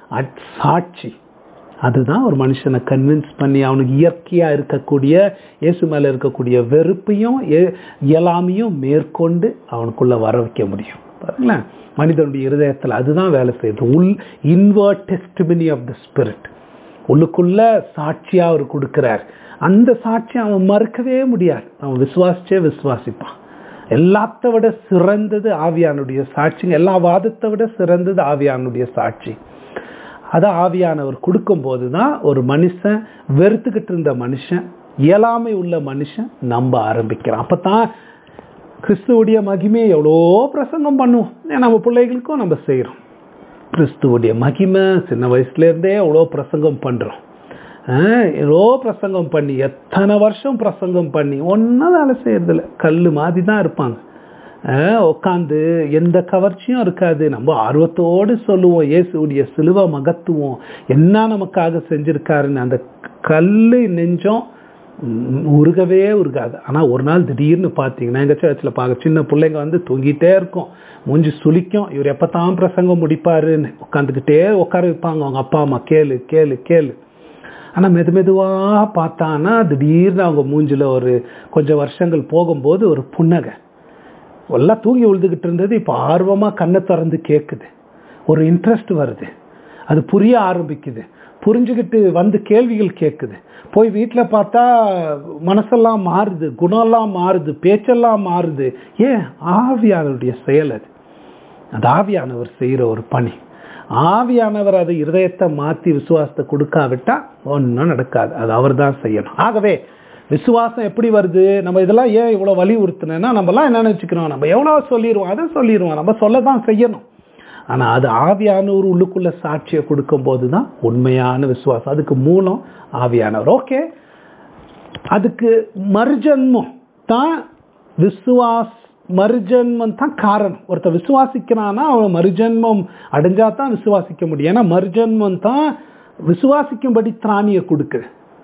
சாட்சி அதுதான் ஒரு மனுஷனை கன்வின்ஸ் பண்ணி அவனுக்கு இயற்கையா இருக்கக்கூடிய இயேசு மேல இருக்கக்கூடிய வெறுப்பையும் இயலாமையும் மேற்கொண்டு அவனுக்குள்ள வர வைக்க முடியும். பாருங்களேன், மனிதனுடைய இருதயத்தில் அதுதான் வேலை செய்யுது. Inward testimony of the spirit, உள்ளுக்குள்ள சாட்சியா அவர் கொடுக்கிறார். அந்த சாட்சி அவன் மறுக்கவே முடியாது, அவன் விசுவாசிப்பான். எல்லாத்த விட சிறந்தது ஆவியானுடைய சாட்சிங்க, எல்லா வாதத்தை விட சிறந்தது ஆவியானுடைய சாட்சி. அதை ஆவியானவர் கொடுக்கும் போதுதான் ஒரு மனுஷன், வெறுத்துக்கிட்டு இருந்த மனுஷன், இயலாமை உள்ள மனுஷன் நம்ப ஆரம்பிக்கிறான். அப்பதான் கிறிஸ்துவுடைய மகிமையை எவ்வளோ பிரசங்கம் பண்ணுவோம், நம்ம பிள்ளைகளுக்கும் நம்ம செய்யறோம். கிறிஸ்துவுடைய மகிமை சின்ன வயசுல இருந்தே எவ்வளோ பிரசங்கம் பண்றோம். எவ்வளோ பிரசங்கம் பண்ணி எத்தனை வருஷம் பிரசங்கம் பண்ணி ஒன்னும் வேலை செய்யறதில்ல, கல்லு மாதிரி தான் இருப்பாங்க. உட்காந்து எந்த கவர்ச்சியும் இருக்காது. நம்ம ஆர்வத்தோடு சொல்லுவோம் இயேசுடைய சிலுவை மகத்துவம், என்ன நமக்காக செஞ்சிருக்காருன்னு. அந்த கல்லு நெஞ்சம் உருகவே உருகாது. ஆனா ஒரு நாள் திடீர்னு பாத்தீங்கன்னா எங்க சர்ச்சில் பார்க்க சின்ன பிள்ளைங்க வந்து தூங்கிட்டே இருக்கும், மூஞ்சி சுளிக்கும், இவர் எப்பதான் பிரசங்கம் முடிப்பாருன்னு உட்காந்துக்கிட்டே உட்கார வைப்பாங்க அவங்க அப்பா அம்மா, கேளு கேளு கேளு. ஆனா மெதுவா பார்த்தானா திடீர்னு அவங்க மூஞ்சில ஒரு கொஞ்சம் வருஷங்கள் போகும்போது ஒரு புன்னகை, எல்லாம் தூங்கி விழுதுகிட்டு இருந்தது இப்ப ஆர்வமா கண்ணை திறந்து கேட்குது, ஒரு இன்ட்ரெஸ்ட் வருது, அது புரிய ஆரம்பிக்குது, புரிஞ்சுக்கிட்டு வந்து கேள்விகள் கேட்குது. போய் வீட்டில் பார்த்தா மனசெல்லாம் மாறுது, குணம்லாம் மாறுது, பேச்செல்லாம் மாறுது. ஏன்? ஆவியானவருடைய செயல் அது. அது ஆவியானவர் செய்யற ஒரு பணி. ஆவியானவர் அது இருதயத்தை மாற்றி விசுவாசத்தை கொடுக்காவிட்டா ஒன்றும் நடக்காது, அது அவர் தான் செய்யணும். ஆகவே விசுவாசம் எப்படி வருது? நம்ம இதெல்லாம் ஏன் இவ்வளோ வலியுறுத்தினா, நம்மலாம் என்ன நினச்சிக்கிறோம், நம்ம எவ்வளோ சொல்லிடுவோம், அதை சொல்லிடுவோம், நம்ம சொல்ல தான் செய்யணும். ஆனால் அது ஆவியானவர் உள்ளுக்குள்ள சாட்சியை கொடுக்கும் போது தான் உண்மையான விசுவாசம். அதுக்கு மூலம் ஆவியானவர். ஓகே, அதுக்கு மறுஜன்மம் தான் மறுஜன்மம் தான் காரணம். ஒருத்தர் விசுவாசிக்கிறான்னா அவன் மறுஜன்மம் அடைஞ்சா தான் விசுவாசிக்க முடியும். ஏன்னா மறுஜன்மம் தான் விசுவாசிக்கும்படி திராணியை கொடுக்குது.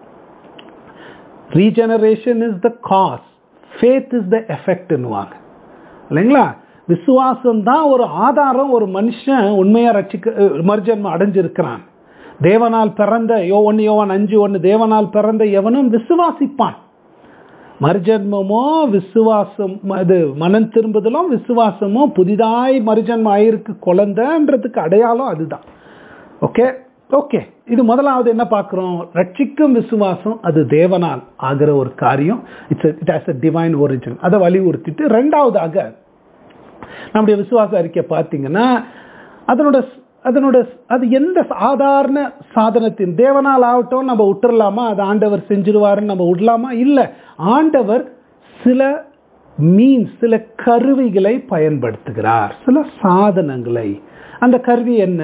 Regeneration is the cause, faith is the எஃபெக்ட்னுவாங்க இல்லைங்களா? விசுவாசம் தான் ஒரு ஆதாரம். ஒரு மனுஷன் உண்மையா மறுஜன்மம் அடைஞ்சிருக்கிறான். தேவனால் பிறந்த 1 யோவான் 5:1 தேவனால் பிறந்த எவனும் விசுவாசிப்பான். மறுஜன்மமோ விசுவாசம், அது மனம் திரும்புதலும் விசுவாசமோ புதிதாய் மறுஜன்மம் ஆயிருக்கு குழந்தைன்றதுக்கு அடையாளம் அதுதான். ஓகே ஓகே, இது முதலாவது என்ன பார்க்கிறோம்? ரட்சிக்கும் விசுவாசம் அது தேவனால் ஆகிற ஒரு காரியம். It has a divine origin. அதை வலியுறுத்திட்டு ரெண்டாவதாக நம்முடைய விசுவாச அறிக்கை பார்த்தீங்கன்னா அது எந்த சாதாரண சாதனத்தின் தேவனால் ஆகட்டும் நம்ம விட்டுறலாமா? அது ஆண்டவர் செஞ்சிருவாருன்னு நம்ம விடலாமா? இல்லை, ஆண்டவர் சில சில கருவிகளை பயன்படுத்துகிறார், சில சாதனங்களை. அந்த கருவி என்ன?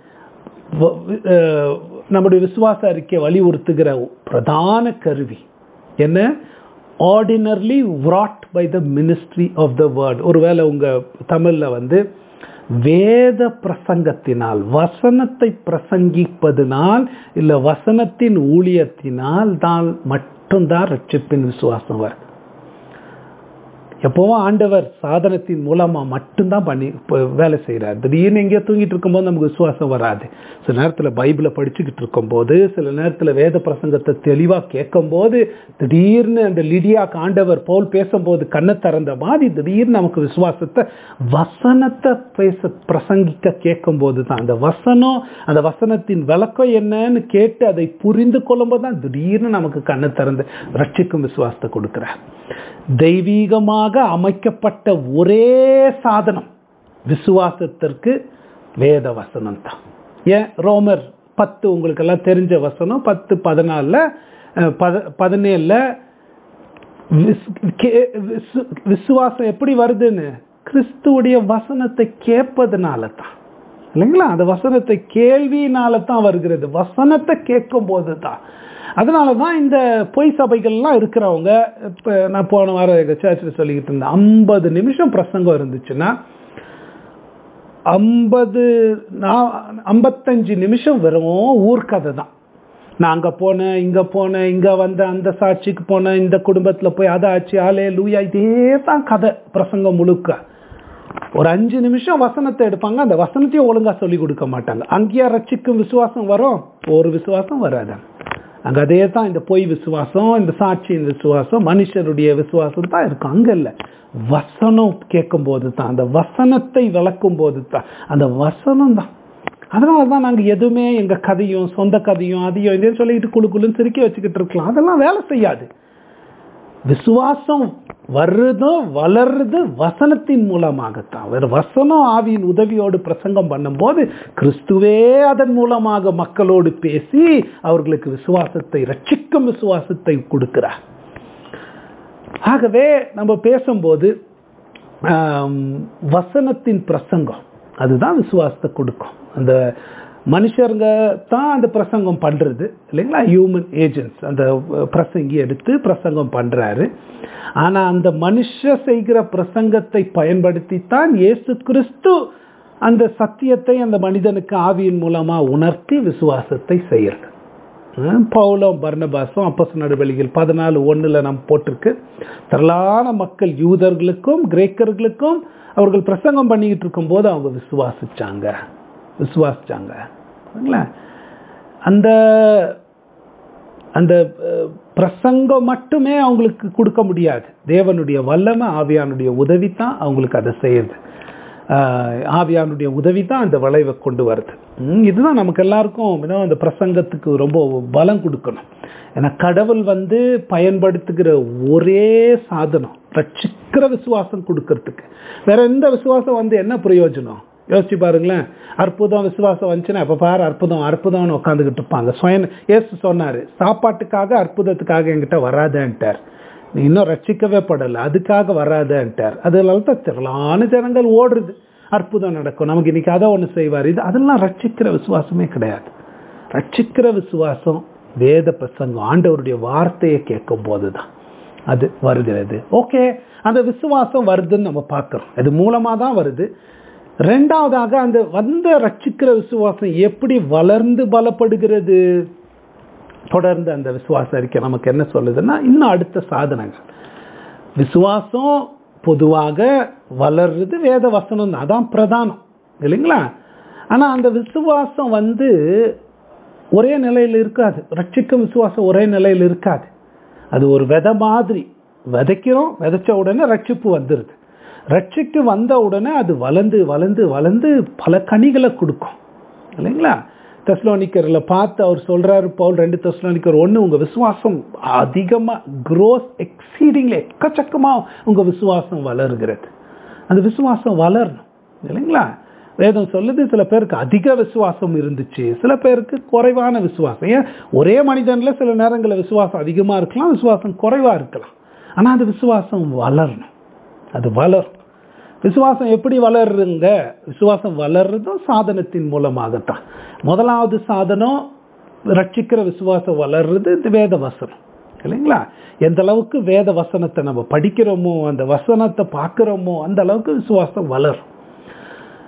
நம்முடைய விசுவாச அறிக்கை வலியுறுத்துகிற பிரதான கருவி என்ன? Ordinarily wrought by the ministry of the word. ஒருவேளை உங்க தமிழ்ல வேத பிரசங்கத்தினால், வசனத்தை பிரசங்கிப்பதனால், இல்ல வசனத்தின் ஊழியத்தினால் தான் மட்டும்தான் ரட்சிப்பின் விசுவாசம் வருது. எப்பவும் ஆண்டவர் சாதனத்தின் மூலமா மட்டும்தான் வேலை செய்யறாரு. திடீர்னு எங்கேயோ தூங்கிட்டு இருக்கும்போது நமக்கு விசுவாசம் வராது. சில நேரத்துல பைபிளை படிச்சுக்கிட்டு இருக்கும் போது, சில நேரத்துல வேத பிரசங்கத்தை தெளிவா கேட்கும் போது, திடீர்னு அந்த லிடியாக்கு ஆண்டவர் பவுல் பேசும்போது கண்ணை திறந்த மாதிரி திடீர்னு நமக்கு விசுவாசத்தை வசனத்தை பிரசங்கிக்க கேட்கும் போது தான், அந்த வசனத்தின் விளக்கம் என்னன்னு கேட்டு அதை புரிந்து கொள்ளும் போது தான் திடீர்னு நமக்கு கண்ணை திறந்து ரட்சிக்கும் விசுவாசத்தை கொடுக்கிறார். தெய்வீகமாக அமைக்கப்பட்ட ஒரே சாதனம் விசுவாசத்திற்கு வேத வசனம் தான். ஏன் ரோமர் 10 உங்களுக்கு எல்லாம் தெரிஞ்ச வசனம் 10:14 17 விசுவாசம் எப்படி வருதுன்னு, கிறிஸ்துவுடைய வசனத்தை கேட்பதனால தான் இல்லைங்களா? அந்த வசனத்தை கேள்வியினால தான் வருகிறது, வசனத்தை கேட்கும் போது தான். அதனால தான் இந்த பொய் சபைகள்லாம் இருக்கிறவங்க, இப்போ நான் போன வாரம் எங்கள் சர்ச்சில் சொல்லிக்கிட்டு இருந்தேன், 50 நிமிஷம் பிரசங்கம் இருந்துச்சுன்னா 55 நிமிஷம் வெறும் ஊர்க்கதை தான். நான் அங்கே போனேன், இங்கே வந்தேன், அந்த சாட்சிக்கு போனேன், இந்த குடும்பத்தில் போய் அதை ஆச்சு, ஆலே லூயா, இதே தான் கதை பிரசங்கம் முழுக்க. ஒரு 5 நிமிஷம் வசனத்தை எடுப்பாங்க, அந்த வசனத்தையும் ஒழுங்காக சொல்லி கொடுக்க மாட்டாங்க. அங்கேயா ரட்சிக்கும் விசுவாசம் வரும்? ஒரு விசுவாசம் வராது அங்கே. அதே தான் இந்த பொய் விசுவாசம், இந்த சாட்சியின் விசுவாசம், மனுஷருடைய விசுவாசம் தான் இருக்கும். அங்கே இல்லை, வசனம் கேட்கும் போது தான், அந்த வசனத்தை விளக்கும் போது தான், அந்த வசனம் தான். அதனால தான் நாங்கள் எதுவுமே எங்கள் கதையும் சொந்த கதையும் அதையும் இதே சொல்லிக்கிட்டு குழுக்குள்ளுன்னு சிரிக்க வச்சுக்கிட்டு இருக்கலாம். அதெல்லாம் வேலை செய்யாது. விசுவாசம் வர்றது வளர்றது வசனத்தின் மூலமாகத்தான். வேறு வசனம் ஆவியின் உதவியோடு பிரசங்கம் பண்ணும் போது கிறிஸ்துவே அதன் மூலமாக மக்களோடு பேசி அவர்களுக்கு விசுவாசத்தை, ரட்சிக்கும் விசுவாசத்தை கொடுக்கிறார். ஆகவே நம்ம பேசும்போது வசனத்தின் பிரசங்கம் அதுதான் விசுவாசத்தை கொடுக்கும். அந்த மனுஷருங்க தான் அந்த பிரசங்கம் பண்றது இல்லைங்களா, ஹியூமன் ஏஜென்ட்ஸ் அந்த பிரசங்கி எடுத்து பிரசங்கம் பண்றாரு. ஆனா அந்த மனுஷ செய்கிற பிரசங்கத்தை பயன்படுத்தி தான் இயேசு கிறிஸ்து அந்த சத்தியத்தை அந்த மனிதனுக்கு ஆவியின் மூலமா உணர்த்தி விசுவாசத்தை செய்யறது. பவுலும் பர்னபாசும் அப்போஸ்தலர் நடவடிக்கைகள் 14:1 நம்ம போட்டிருக்கு. திரளான மக்கள், யூதர்களுக்கும் கிரேக்கர்களுக்கும் அவர்கள் பிரசங்கம் பண்ணிக்கிட்டு இருக்கும் போது அவங்க விசுவாசிச்சாங்க. அந்த அந்த பிரசங்கம் மட்டுமே அவங்களுக்கு கொடுக்க முடியாது. தேவனுடைய வல்லமை, ஆவியானுடைய உதவி தான் அவங்களுக்கு அதை செய்யுது. ஆவியானுடைய உதவி தான் அந்த விளைவை கொண்டு வருது. இதுதான் நமக்கு எல்லாருக்கும் அந்த பிரசங்கத்துக்கு ரொம்ப பலம் கொடுக்கணும். ஏன்னா கடவுள் பயன்படுத்துகிற ஒரே சாதனம் ரட்சிக்கிற விசுவாசம் கொடுக்கறதுக்கு. வேற எந்த விசுவாசம் என்ன பிரயோஜனம்? யோசிச்சு பாருங்களேன். அற்புதம் விசுவாசம் வந்துச்சுன்னா எப்ப பாரு அற்புதம்னு உட்காந்துக்கிட்டு இருப்பாங்க. இயேசு சொன்னாரு, சாப்பாட்டுக்காக அற்புதத்துக்காக என்கிட்ட வராதேன்ட்டார். நீ இன்னும் ரட்சிக்கவே படலை, அதுக்காக வராதேன்ட்டார். அதனால தான் திரளான ஜனங்கள் ஓடுறது. அற்புதம் நடக்கும், நமக்கு இன்னைக்கு அதை ஒன்று செய்வார். அதெல்லாம் ரட்சிக்கிற விசுவாசமே கிடையாது. ரட்சிக்கிற விசுவாசம் வேத பிரசங்கம், ஆண்டவருடைய வார்த்தையை கேட்கும் போதுதான் அது வருகிறது. ஓகே, அந்த விசுவாசம் வருதுன்னு நம்ம பார்க்கிறோம். அது மூலமா தான் வருது. ரெண்டாவதாக அந்த ரட்சிக்கிற விசுவாசம் எப்படி வளர்ந்து பலப்படுகிறது? தொடர்ந்து அந்த விசுவாச அறிக்கை நமக்கு என்ன சொல்லுதுன்னா, இன்னும் அடுத்த சாதனங்கள். விசுவாசம் பொதுவாக வளர்றது வேத வசனம் தான், அதான் பிரதானம் இல்லைங்களா? ஆனா அந்த விசுவாசம் ஒரே நிலையில் இருக்காது. ரட்சிக்கும் விசுவாசம் ஒரே நிலையில் இருக்காது. அது ஒரு விதை மாதிரி விதைக்கிறோம், விதைச்ச உடனே ரட்சிப்பு வந்துருது. ரட்சிக்கு வந்த உடனே அது வளர்ந்து வளர்ந்து வளர்ந்து பல கனிகளை கொடுக்கும் இல்லைங்களா? தெசலோனிக்கர்ல பார்த்து அவர் சொல்றாரு, பவுல் 2 தெசலோனிக்கர் 1, உங்க விசுவாசம் அதிகமா க்ரோஸ் எக்ஸீடிங்லி, எக்கச்சக்கமா உங்க விசுவாசம் வளர்கிறது. அந்த விசுவாசம் வளரணும் இல்லைங்களா? வேதம் சொல்லுது, சில பேருக்கு அதிக விசுவாசம் இருந்துச்சு, சில பேருக்கு குறைவான விசுவாசம். ஏன் ஒரே மனிதன்ல சில நேரங்களில் விசுவாசம் அதிகமா இருக்கலாம், விசுவாசம் குறைவா இருக்கலாம். ஆனா அந்த விசுவாசம் வளரணும், அது வளரும். விசுவாசம் எப்படி வளருங்க? விசுவாசம் வளர்றதும் சாதனத்தின் மூலமாகத்தான். முதலாவது சாதனம் ரட்சிக்கிற விசுவாசம் வளர்றது இந்த வேத வசனம் இல்லைங்களா? எந்த அளவுக்கு வேத வசனத்தை நம்ம படிக்கிறோமோ, அந்த வசனத்தை பார்க்கிறோமோ, அந்த அளவுக்கு விசுவாசம் வளரும்.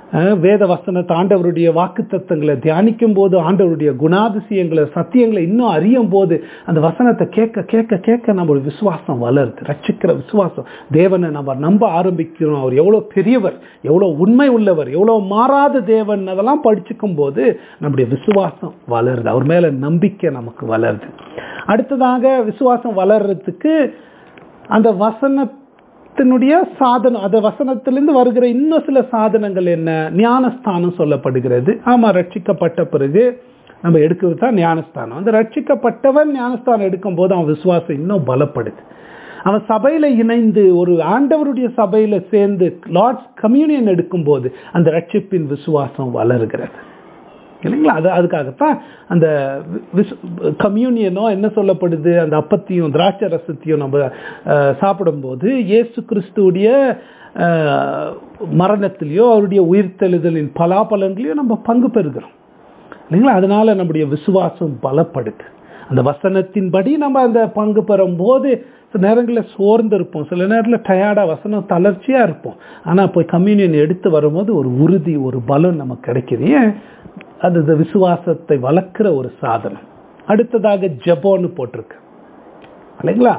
வேத வசனத்தை ஆண்டவருடைய வாக்குத்தத்தங்களை தியானிக்கும் போது ஆண்டவருடைய குணாதிசயங்களை சத்தியங்களை இன்னும் அறியும் போது அந்த வசனத்தை கேட்க கேட்க கேட்க நம்மளுடைய விசுவாசம் வளருது. ரட்சிக்கிற விசுவாசம், தேவனை நம்ம நம்ப ஆரம்பிக்கிறோம். அவர் எவ்வளோ பெரியவர், எவ்வளோ உண்மை உள்ளவர், எவ்வளோ மாறாத தேவன், அதெல்லாம் படிச்சுக்கும் போது நம்முடைய விசுவாசம் வளருது. அவர் மேல நம்பிக்கை நமக்கு வளருது. அடுத்ததாக விசுவாசம் வளர்றதுக்கு அந்த வசனத்தினுடைய சாதனம், அந்த வசனத்திலிருந்து வருகிற இன்னும் சில சாதனங்கள் என்ன? ஞானஸ்தானம் சொல்லப்படுகிறது. ஆமா, ரட்சிக்கப்பட்ட பிறகு நம்ம எடுக்கிறது தான் ஞானஸ்தானம். அந்த ரட்சிக்கப்பட்டவன் ஞானஸ்தானம் எடுக்கும் போது அவன் விசுவாசம் இன்னும் பலப்படுது. அவன் சபையில இணைந்து ஒரு ஆண்டவருடைய சபையில சேர்ந்து லார்ட்ஸ் கம்யூனியன் எடுக்கும் போது அந்த ரட்சிப்பின் விசுவாசம் வளருகிறது இல்லைங்களா? அதுக்காகத்தான் அந்த கம்யூனியனோ என்ன சொல்லப்படுது, அந்த அப்பத்தையும் திராட்சை ரசத்தையும் நம்ம சாப்பிடும்போது இயேசு கிறிஸ்துவுடைய மரணத்திலேயோ அவருடைய உயிர்த்தெழுதலின் பலாபலன்களையோ நம்ம பங்கு பெறுகிறோம் இல்லைங்களா? அதனால நம்முடைய விசுவாசம் பலப்படுது. அந்த வசனத்தின்படி நம்ம அந்த பங்கு பெறும் போது சில நேரங்களில் சோர்ந்து இருப்போம், சில நேரத்தில் டயர்டாக வசனம் தளர்ச்சியா இருப்போம். ஆனால் போய் கம்யூனியன் எடுத்து வரும்போது ஒரு உறுதி, ஒரு பலம் நமக்கு கிடைக்குது. ஏன்? அது விசுவாசத்தை வளர்க்கிற ஒரு சாதனம். அடுத்ததாக ஜெபம்னு போட்டிருக்கு இல்லைங்களா?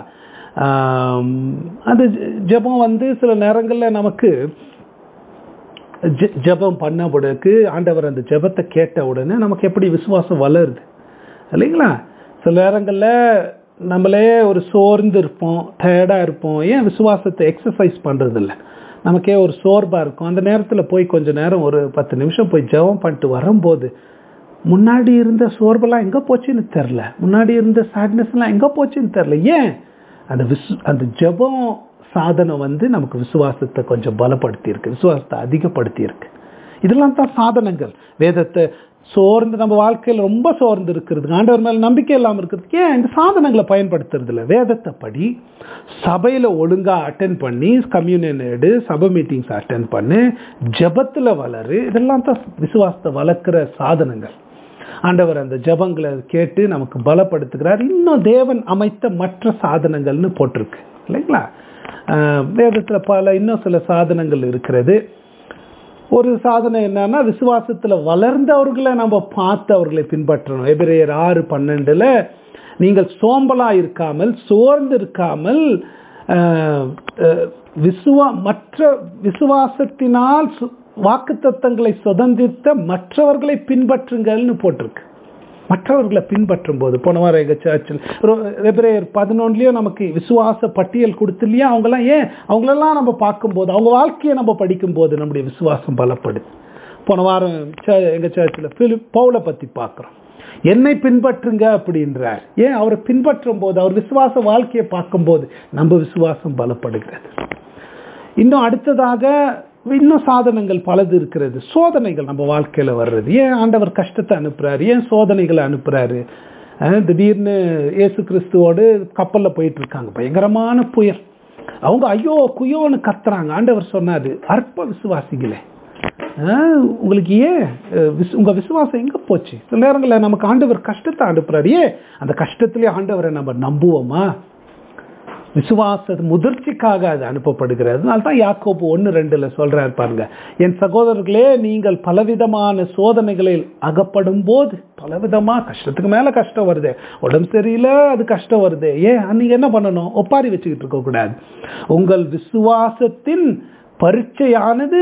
அது ஜெபம் சில நேரங்களில் நமக்கு ஜெபம் பண்ண உடனே ஆண்டவர் அந்த ஜெபத்தை கேட்ட உடனே நமக்கு எப்படி விசுவாசம் வளருது இல்லைங்களா? சில நேரங்களில் நம்மளே ஒரு சோர்ந்து இருப்போம், டயர்டாக இருப்போம். ஏன்? விசுவாசத்தை எக்ஸசைஸ் பண்ணுறது இல்லை, நமக்கே ஒரு சோர்வாக இருக்கும். அந்த நேரத்தில் போய் கொஞ்சம் நேரம் ஒரு 10 நிமிஷம் போய் ஜெபம் பண்ணிட்டு வரும்போது முன்னாடி இருந்த சோர்வெல்லாம் எங்கே போச்சுன்னு தெரில, முன்னாடி இருந்த சேட்னஸ்லாம் எங்கே போச்சுன்னு தெரில. ஏன்? அந்த ஜெபம் சாதனம் நமக்கு விசுவாசத்தை கொஞ்சம் பலப்படுத்தி இருக்கு, விசுவாசத்தை அதிகப்படுத்தி இருக்கு. இதெல்லாம் தான் சாதனங்கள். வேதத்தை சோர்ந்து நம்ம வாழ்க்கையில் ரொம்ப சோர்ந்து இருக்கிறது, ஆண்டவர் மேல நம்பிக்கை இல்லாமல் இருக்கிறதுக்கு ஏன் இந்த சாதனங்களை பயன்படுத்துறது இல்லை? வேதத்தை படி, சபையில ஒழுங்கா அட்டென்ட் பண்ணி, கம்யூனியன் எடு, சபை மீட்டிங்ஸ் அட்டென்ட் பண்ணு, ஜபத்துல வளரு. இதெல்லாம் தான் விசுவாசத்தை வளர்க்கிற சாதனங்கள். ஆண்டவர் அந்த ஜபங்களை கேட்டு நமக்கு பலப்படுத்துகிறார். இன்னும் தேவன் அமைத்த மற்ற சாதனங்கள்னு போட்டிருக்கு இல்லைங்களா? வேதத்துல இன்னும் சில சாதனங்கள் இருக்கிறது. ஒரு சாதனை என்னன்னா, விசுவாசத்துல வளர்ந்தவர்களை நம்ம பார்த்து அவர்களை பின்பற்றணும். எபிரேயர் 6:12 நீங்கள் சோம்பலா இருக்காமல் சோர்ந்து இருக்காமல் மற்ற விசுவாசத்தினால் வாக்குத்தத்தங்களை சுதந்திரித்த மற்றவர்களை பின்பற்றுங்கள்னு போட்டிருக்கு. மற்றவர்களை பின்பற்றும் போது போன வாரம் எங்கள் சர்ச்சில் எபிரேயர் 11 நமக்கு விசுவாச பட்டியல் கொடுத்து இல்லையா? அவங்களெல்லாம் நம்ம பார்க்கும்போது, அவங்க வாழ்க்கையை நம்ம படிக்கும்போது நம்முடைய விசுவாசம் பலப்படுது. போன வாரம் எங்கள் சர்ச்சில் பவுலை பற்றி பார்க்குறோம். என்னை பின்பற்றுங்க அப்படின்றார். ஏன்? அவரை பின்பற்றும் போது, அவர் விசுவாச வாழ்க்கையை பார்க்கும்போது நம்ம விசுவாசம் பலப்படுகிறது. இன்னும் அடுத்ததாக இன்னும் சாதனங்கள் பலது இருக்கிறது. சோதனைகள் நம்ம வாழ்க்கையில வர்றது. ஏன் ஆண்டவர் கஷ்டத்தை அனுப்புறாரு? ஏன் சோதனைகளை அனுப்புறாரு? திடீர்னு இயேசு கிறிஸ்துவோடு கப்பல்ல போயிட்டு இருக்காங்க, பயங்கரமான புயல். அவங்க ஐயோ குயோன்னு கத்துறாங்க. ஆண்டவர் சொன்னாரு, அற்ப விசுவாசிகளே, உங்களுக்கு ஏன் உங்க விசுவாசம் எங்க போச்சு? சில நேரங்களில் நமக்கு ஆண்டவர் கஷ்டத்தை அனுப்புறாரு. ஏன்? அந்த கஷ்டத்திலே ஆண்டவரை நம்ம நம்புவோமா? விசுவாச முதிர்ச்சிக்காக அது அனுப்பப்படுகிறது. அதனால்தான் யாக்கோபு 1:2 சொல்றாரு பாருங்க, என் சகோதரர்களே, நீங்கள் பலவிதமான சோதனைகளில் அகப்படும் போது, பலவிதமா கஷ்டத்துக்கு மேல கஷ்டம் வருது, உடம்பு சரியில்லை, அது கஷ்டம் வருது. ஏன்? நீங்க என்ன பண்ணணும்? ஒப்பாரி வச்சுக்கிட்டு இருக்க கூடாது. உங்கள் விசுவாசத்தின் பரீட்சையானது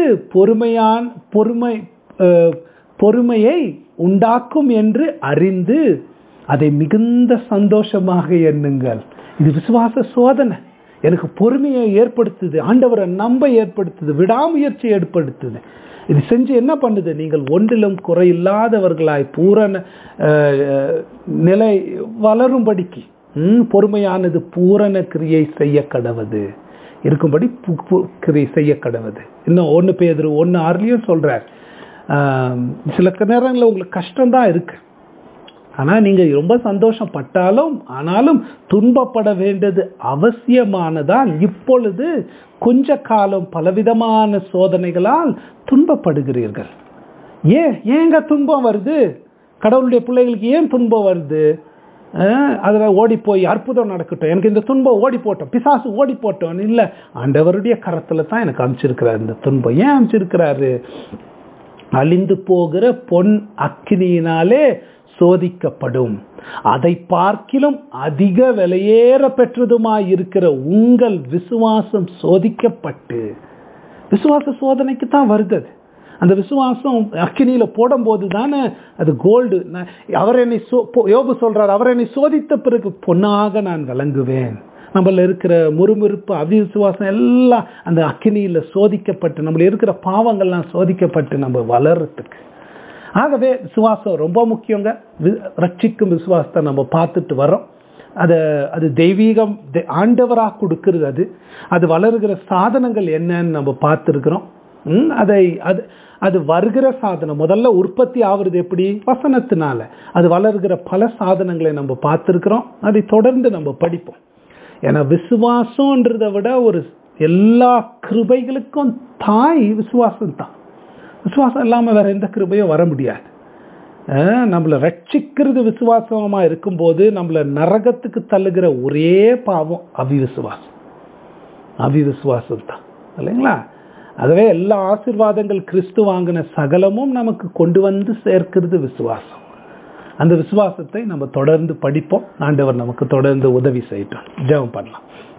பொறுமையை உண்டாக்கும் என்று அறிந்து அதை மிகுந்த சந்தோஷமாக எண்ணுங்கள். இது விசுவாச சோதனை. எனக்கு பொறுமையை ஏற்படுத்துது, ஆண்டவரை நம்ப ஏற்படுத்துது, விடாமுயற்சி ஏற்படுத்துது. இது செஞ்சு என்ன பண்ணுது? நீங்கள் ஒன்றிலும் குறையில்லாதவர்களாய் பூரண நிலை வளரும்படிக்கு பொறுமையானது பூரண கிரியை செய்ய கடவது இருக்கும்படி கிரியை செய்ய கடவது. இன்னும் 1 பேதுரு 1:6 சொல்றார், சில நேரங்களில் உங்களுக்கு கஷ்டம்தான் இருக்கு, ஆனா நீங்க ரொம்ப சந்தோஷப்பட்டாலும் ஆனாலும் துன்பப்பட வேண்டியது அவசியமானதால் இப்பொழுது கொஞ்ச காலம் பலவிதமான சோதனைகளால் துன்பப்படுகிறீர்கள். ஏங்க துன்பம் வருது? கடவுளுடைய பிள்ளைகளுக்கு ஏன் துன்பம் வருது? அதில் ஓடி போய் அற்புதம் நடக்கட்டும், எனக்கு இந்த துன்பம் ஓடி போட்டோம், பிசாசு ஓடி போட்டோம் இல்லை, ஆண்டவருடைய கரத்துல தான் எனக்கு அனுப்பிச்சிருக்கிறாரு. இந்த துன்பம் ஏன் அனுப்பிச்சிருக்கிறாரு? அழிந்து போகிற பொன் அக்கினியினாலே சோதிக்கப்படும். அதை பார்க்கிலும் அதிக விலையேற பெற்றதுமாய் இருக்கிற உங்கள் விசுவாசம் சோதிக்கப்பட்டு, விசுவாச சோதனைக்கு தான் வருது. அந்த விசுவாசம் அக்கினியில போடும் போது தானே அது கோல்டு. அவர் என்னை யோபு சொல்றார், அவர் என்னை சோதித்த பிறகு பொன்னாக நான் விளங்குவேன். நம்மள இருக்கிற முறுமுறுப்பு அவிசுவாசம் எல்லாம் அந்த அக்கினியில சோதிக்கப்பட்டு, நம்மள இருக்கிற பாவங்கள்லாம் சோதிக்கப்பட்டு நம்ம வளர்றதுக்கு. ஆகவே விசுவாசம் ரொம்ப முக்கியங்க. ரட்சிக்கும் விசுவாசத்தை நம்ம பார்த்துட்டு வரோம். அது தெய்வீகம், ஆண்டவராக கொடுக்கிறது. அது வளர்கிற சாதனங்கள் என்னன்னு நம்ம பார்த்துருக்கிறோம். அது வருகிற சாதனம் முதல்ல உற்பத்தி ஆகுறது எப்படி? வசனத்தினால. அது வளர்கிற பல சாதனங்களை நம்ம பார்த்துருக்கிறோம். அதை தொடர்ந்து நம்ம படிப்போம். ஏன்னா விசுவாசம்ன்றதை விட ஒரு எல்லா கிருபைகளுக்கும் தாய் விசுவாசம் தான். விசுவாசம் இல்லாம வேற எந்த கிருபையும் வர முடியாது. நம்மளை ரட்சிக்கிறது விசுவாசமா இருக்கும்போது நம்மளை நரகத்துக்கு தள்ளுகிற ஒரே பாவம் அவிவிசுவாசம் தான், இல்லைங்களா? ஆகவே எல்லா ஆசீர்வாதங்கள் கிறிஸ்து வாங்கின சகலமும் நமக்கு கொண்டு வந்து சேர்க்கிறது விசுவாசம். அந்த விசுவாசத்தை நம்ம தொடர்ந்து படிப்போம். ஆண்டவர் நமக்கு தொடர்ந்து உதவி செய்யட்டும். ஜெபம் பண்ணலாம்.